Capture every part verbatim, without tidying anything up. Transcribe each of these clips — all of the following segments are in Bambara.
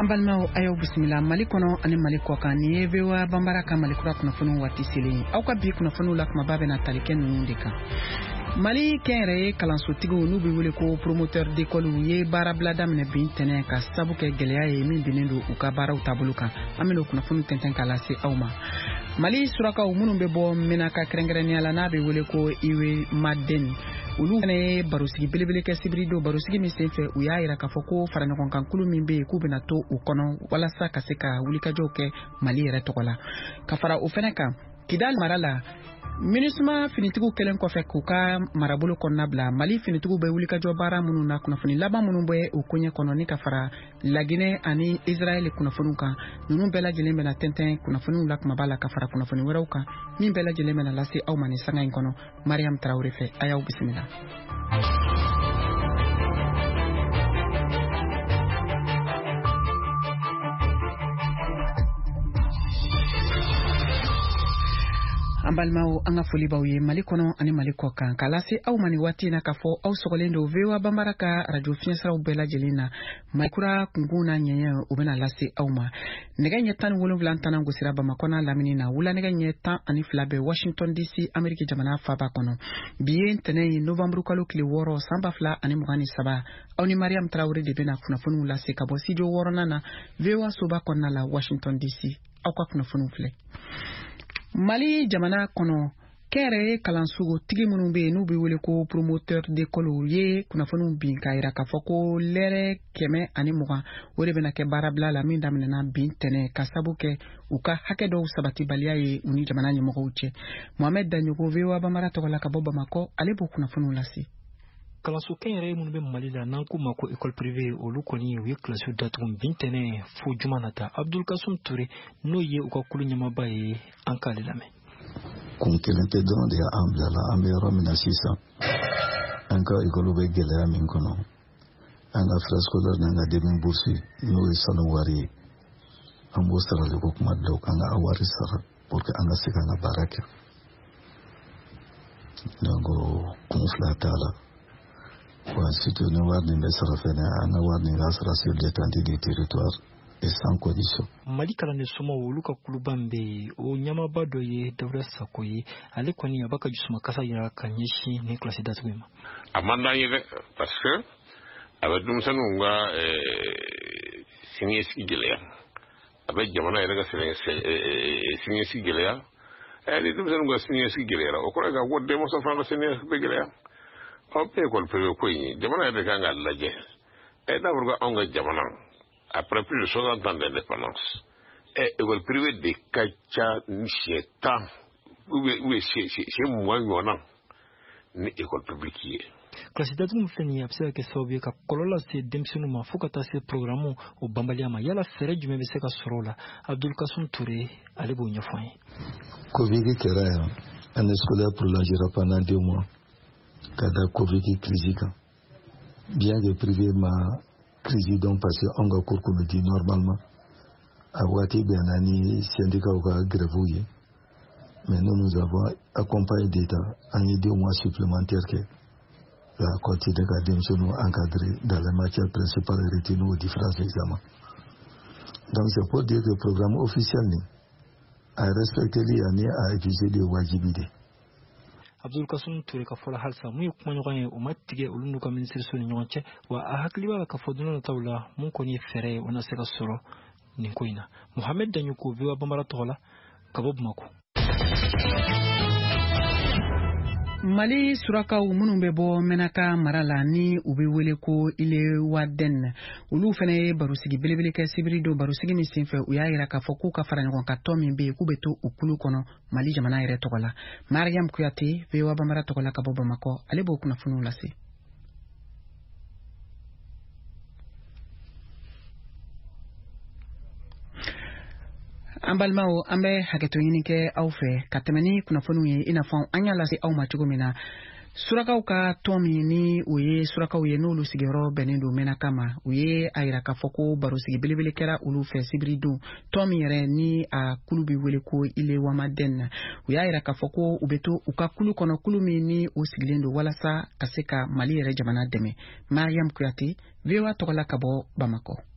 Ambalmao ayo bismillah mali kono ani mali ko kan ni vewa bambara ka mali kura kuna funu wati sili au ka bi kuna funu la kuma babe na taliken nu ndika Mali kere kalanso tigo nu bi wele ko promoteur d'école ye bara blada mine bin tene ka sabu ke geleya ye min binendo u ka bara utabuluka amelo kuna funu tenten kala se awma Mali suraka umunun be bo mina ka krengreni ala na be wele ko iwe maden ulu ne barusigi belebele ke sibrido barusigi mi senfe u ya ira ka foko farana kon kan kulu min be ku bina to u kono wala sa ka se ka wuli ka joke Mali yere tokola ka fara u feneka Kidal marala Minisma finitigu kelen kofe kuka marabulu konna bla Mali finitigu be wuli ka jo bara munu na kunafuni laba munu be ukunye kono ni kafara lagine ani Israel kunafunu ka nunu bela jeleme na tenten kunafunu la kuma bala kafara kunafuni werauka min bela jeleme na lasi au mani sanga inkono Mariam Traoré fe ayaw bismillah Ambalmao anga foli bawye Mali kono ani Mali ko kan kalase au mani wati na kafo au sogolendo vewa bambaraka radio fiensra ubela jelina makura kunguna nyenya ubena lase au ma nega nyetan wolo vlantana ngosira ba makona lamini na wula nega nyetan ani flabe Washington D C America jamana faba kono bien tene November kalo kli woro samba fla ani mugani saba au ni Mariam Traoré de bena kuna funu lase kabo sijo woro nana vewa soba konna la Washington D C au kwa kuna funu fle Mali jamana kono kere kalansugo tigi munu be nu bi wele ko promoteur d'école ye kuna fonu bin kaira ka foko lere keme ani muga wole bena ke barabla la min damina na bin tene kasabu ke uka hake do sabati balia ye uni jamana ni mugo uche Mohamed Danyugo vewa bamara to la ka boba mako alebo kuna fonu lasi Kalanso kere munu be Mali la nanku mako école privée olu koni ye classe datum bintene fo jumanata Abdul Kasum Touré no ye uka kulu nyama baye ankale lame kun kelente don de ambla la ambero mina sisa anka école be gele amin kono anga frascolar nanga demin boursi no isano wari ambo sara le ko kuma do kanga awari sara porque anga sikanga baraka nango konflatala Kwa situ ne warni mesara fene anga warni gasara sur l'étendue du territoire et sans condition. Mali kala ne soma wuluka kulubambe o nyama bado ye Daouda Sako ye ale kwani abaka jusuma kasa ya kanyeshi ne classe datwema. Amanda yele parce que avec dum sanunga euh signesi gelea. Avec jamana yele ga signesi gelea. Elle dum sanunga signesi gelea. Okora ga wodde mo so fanga signesi gelea. Ope école privée ko yi jamana de kanga laje et d'abord ga onga jamana après plus de soixante ans d'indépendance et école privée de kacha nisheta oui oui c'est c'est moi ngona ni école publique yi classe datum feni abse ke sobe ka kolola se demsinu mafuka ta se programme o bambaliama yala fere jume be se ka sorola Abdul Kasum Touré alebo nyafai Covid kera année scolaire prolongée pendant deux mois Kada Covid crise bien que privé ma crise donc parce on ga cours comme dit normalement à wati bien ani syndicat ou grève mais nous nous avons accompagné d'État en deux mois supplémentaires que la quantité de cadres sont encadrés dans les matières principales retenues aux différents examens donc c'est pour dire que le programme officiel a respecté les années à effuser des wajibidés Abdul Kasum Touré ka fola halsa mu kuma nyoga o matige ulundu ka ministre so nyonche wa ahakliwa ka foduna na tawla mun ko ni fere ona seka soro ni koina Mohamed Danyuko viwa bambara tola ka bob mako Mali suraka umunu bebo menaka marala ni ube wele ko ile waden ulu fene barusigi belebele ke sibrido barusigi ni sinfe uya ira ka foku ka faranya kon ka tomi be kubeto ukulu kono Mali jamana ire tokola Mariam Kuyate vewa bamara tokola ka boba mako alebo kuna funu lasi Ambalmao ambe haketo yinike aufe katemani kuna fonu ye inafon anyala si au machugumina suraka ka tomi ni uye suraka uye nulu sigero benendo mena kama uye aira ka foko barusigi belebele kera ulu fe sibridu tomi yere ni a kulubi wele ko ile wamaden uye aira ka foko ubeto uka kulu kono kulumi ni usigilendo wala sa kaseka Mali yere jamana deme Mariam Kuyati vewa tokola kabo Bamako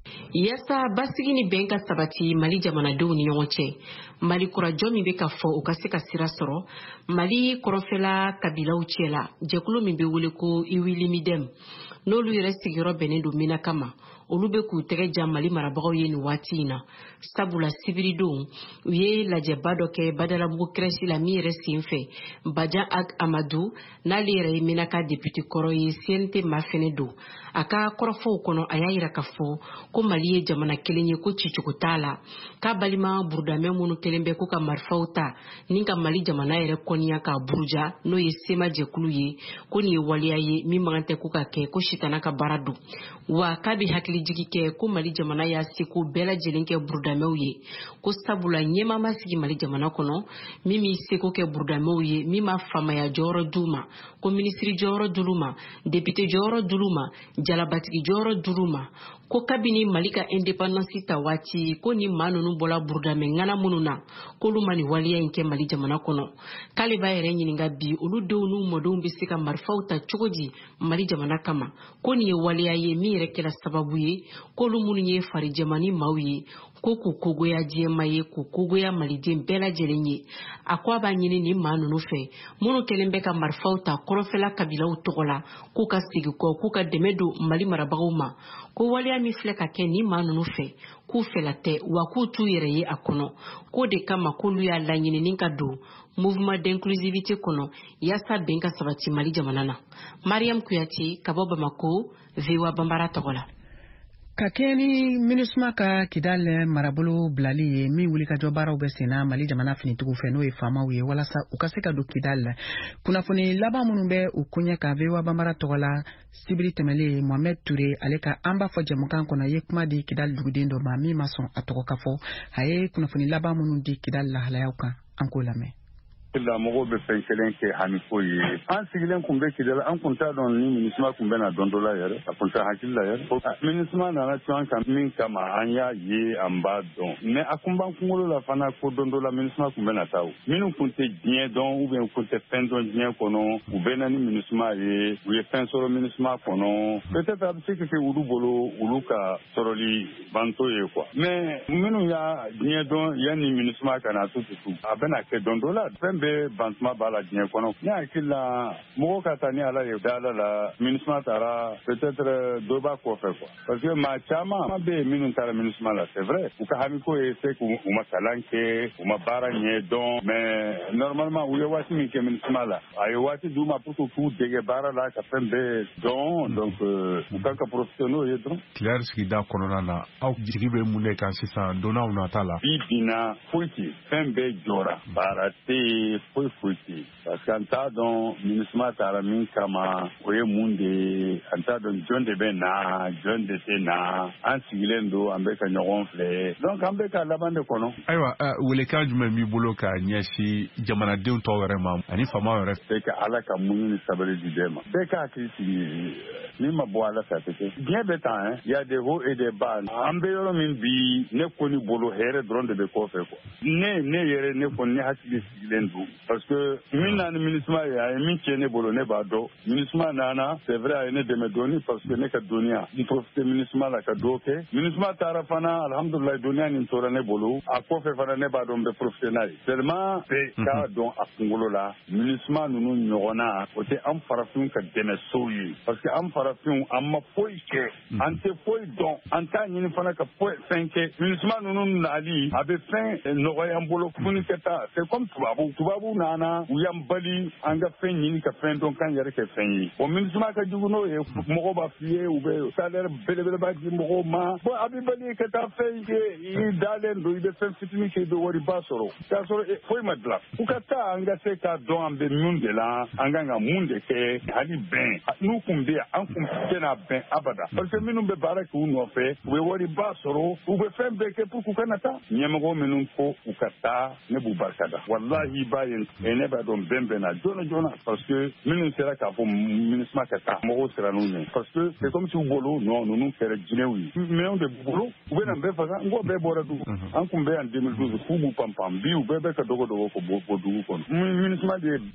Yasa basigi ni benka sabati Mali jamanadenw ni ɲɔgɔn cɛ Mali kurajɔ min bɛ ka fɔ u ka se ka sira sɔrɔ Mali kɔrɔfɛla kabilaw cɛla jɛkulu min bɛ wele ko Iwilimidem n'olu yɛrɛ sigiyɔrɔ bɛnnen don Minaka ma olu bɛ k'u tɛgɛ jan Mali marabagaw ye ni waati in na sabula sibiridenw u ye lajɛba dɔ kɛ Badalabugu crèche la min yɛrɛ sen fɛ Bajan Ak Amadou n'ale yɛrɛ ye Minaka député kɔrɔ ye C N T ma fɛnɛ don a ka kɔrɔfɔw kɔnɔ a y'a yira ka fɔ ko Mali ye jamana kelen ye ko cicogo t'a la k'a balima burudamɛ minnu kelen bɛ ko ka marifaw ta ni ka Mali jamana yɛrɛ kɔniya ka buruja n'o ye sema jɛkulu ye ko nin ye waliya ye min man tɛ ko ka kɛ ko sitana ka baara don wa k'a bɛ hakili jigi kɛ ko Mali jamana y'a seko bɛɛ lajɛlen kɛ burudamɛw ye ko sabula ɲɛma ma sigi Mali jamana kɔnɔ min mi seko kɛ burudamɛw ye min ma famaya jɔyɔrɔ d'u ma ko ministre jɔyɔrɔ d'u ma député jɔyɔrɔ d'u ma jalabatigi jɔyɔrɔ d'u ma ko kabini Mali ka indépendance ta waati ko ni maa ninnu bɔla burudamɛ ŋana minnu na k'olu ma ni waliya in kɛ Mali jamana kɔnɔ k'ale b'a yɛrɛ ɲininka bi olu denw n'u mɔdenw bɛ se ka marifaw ta cogo di Mali jamana kama ko nin ye waliya ye min yɛrɛ kɛra sababu ye k'olu minnu ye farijamani maaw ye ko k'u kogoya diɲɛma ye k'u kogoya maliden bɛɛ lajɛlen ye a ko a b'a ɲini nin maa ninnu fɛ minnu kɛlen bɛ ka marifaw ta kɔrɔfɛla kabilaw tɔgɔ la k'u ka segi kɔ k'u ka dɛmɛ don Mali marabagaw ma ko waliya min filɛ ka kɛ nin maa ninnu fɛ k'u fɛla tɛ wa k'u t'u yɛrɛ ye a kɔnɔ k'o de kama k'olu y'a laɲininin ka don mouvement d'inclusivité kɔnɔ yasa bɛn ka sabati Mali jamana na Mariam Kuyate ka bɔ Bamako V O A Bambara tɔgɔ la ka kɛ ni MINUSMA ka Kidal marabolo bilali ye min wuli ka jɔ baaraw bɛ senna Mali jamana finitigiw fɛ n'o ye faamaw ye walasa u ka se ka don Kidal la kunnafoni laban minnu bɛ u koɲɛ ka V O A Bambara tɔgɔ la sibiri tɛmɛlen Mohamed Touré ale ka an b'a fɔ jɛmukan kɔnɔ ye kuma di Kidal duguden dɔ ma min ma sɔn a tɔgɔ ka fɔ a ye kunnafoni laban minnu di Kidal lahalayaw kan an k'o lamɛn la mɔgɔw bɛ fɛn kelen kɛ hami ko ye an sigilen kun bɛ Kidal an kun t'a dɔn ni MINUSMA kun bɛ na don dɔ la yɛrɛ a kun t'a hakili la yɛrɛ MINUSMA nana to an kan min kama an y'a ye an b'a dɔn mais a kun b'an kunkolo la fana ko don dɔ la MINUSMA kun bɛ na taa o minnu kun tɛ diɲɛ dɔn ou bien kun tɛ fɛn dɔn diɲɛ kɔnɔ u bɛ na ni MINUSMA ye u ye fɛn sɔrɔ MINUSMA kɔnɔ peut-être a bɛ se ka kɛ olu bolo olu ka sɔrɔli banto ye quoi mais minnu y'a diɲɛ dɔn yanni MINUSMA ka na tututu a bɛna kɛ don dɔ la fɛn bɛ bantuma b'a la diɲɛ kɔnɔ ne hakili la mɔgɔw ka taa ni ala ye da ala la MINUSMA taara peut-être dɔ b'a kɔfɛ quoi parce que maa caman bɛ yen minnu taara MINUSMA la c'est vrai u ka hamiko ye se k'u ma kalan kɛ u ma baara ɲɛ dɔn mais normalement u ye waati min kɛ MINUSMA la a ye waati d'u ma pour que k'u dege baara la ka fɛn bɛɛ dɔn donc u ka ka profiter n'o ye dɔrɔn. Kidal sigida kɔnɔna na aw jigi bɛ mun de kan sisan donnaw nata la. bi bina foyi tɛ fɛn bɛɛ jɔra baara tɛ yen foyi foyi tɛ parce que an t'a dɔn MINUSMA taara min kama o ye mun de ye an t'a dɔn jɔn de bɛ na jɔn de tɛ na an sigilen don an bɛ ka ɲɔgɔn filɛ donc an bɛ ka laban de kɔnɔ. Ayiwa welekan jumɛn b'i bolo ka ɲɛsin jamanadenw tɔw yɛrɛ ma ani faamaw yɛrɛ. bɛɛ ka ala ka muɲu ni sabali di bɛɛ ma bɛɛ ka hakili sigi min ma bɔ ala fɛ a tɛ kɛ diɲɛ bɛ tan hein y a des hauts et des bas an bɛ yɔrɔ min bi ne kɔni bolo hɛrɛ dɔrɔn de bɛ kɔfɛ quoi ne ne yɛrɛ ne kɔni ne hakili sigilen don parce que min na ni MINUSMA ye a ye min tiɲɛ ne bolo ne b'a dɔn MINUSMA nana c'est vrai a ye ne dɛmɛ dɔɔni parce que ne ka dɔnniya n profite MINUSMA la ka dɔ kɛ MINUSMA taara fana alhamdulilayi dɔnniya nin tora ne bolo a kɔfɛ fana ne b'a dɔn n bɛ profite n'a ye seulement bɛɛ k'a dɔn a kunkolo la MINUSMA ninnu ɲɔgɔnna o tɛ an farafinw ka dɛmɛsow ye parce que an farafinw an ma foyi kɛ an tɛ foyi dɔn an t'a ɲini fana ka foyi fɛn kɛ MINUSMA ninnu nali a bɛ fɛn nɔgɔya an bolo funi kɛ taa c'est comme tubabu tubabu nana u y'an bali an ka fɛn ɲini ka fɛn dɔn k'an yɛrɛ kɛ fɛn ye o MINUSMA ka jugu n'o ye mɔgɔw b'a f'i ye u bɛ salaire belebeleba di mɔgɔw ma bon a bɛ bali ka taa fɛn kɛ i dalen don i bɛ fɛn fitinin kɛ i bɛ wariba sɔrɔ k'a sɔrɔ foyi ma dilan u ka taa an ka se k'a dɔn an bɛ mun de la an kan ka mun de kɛ hali bɛn n'u kun bɛ yan an kun tɛna bɛn abada parce que minnu bɛ baara kɛ u nɔfɛ u bɛ wariba sɔrɔ u bɛ fɛn bɛɛ kɛ pour que u kana taa ɲɛmɔgɔ minnu ko u ka taa ne b'u barikada walahi i b'a ye ne b'a dɔn bɛn bɛn na joona joona parce que minnu sera k'a fɔ MINUSMA ka taa mɔgɔw sera n'u ɲɛ parce que c'est comme si u bolo non ninnu kɛra jinɛw ye minɛnw de b'u bolo u bɛ na bɛɛ faga n ko bɛɛ bɔra dugu an kun bɛ yan deux mille douze f'u b'u panpan bi u bɛɛ bɛ ka dogo dogo ko bɔ dugu kɔnɔ MINUSMA de ye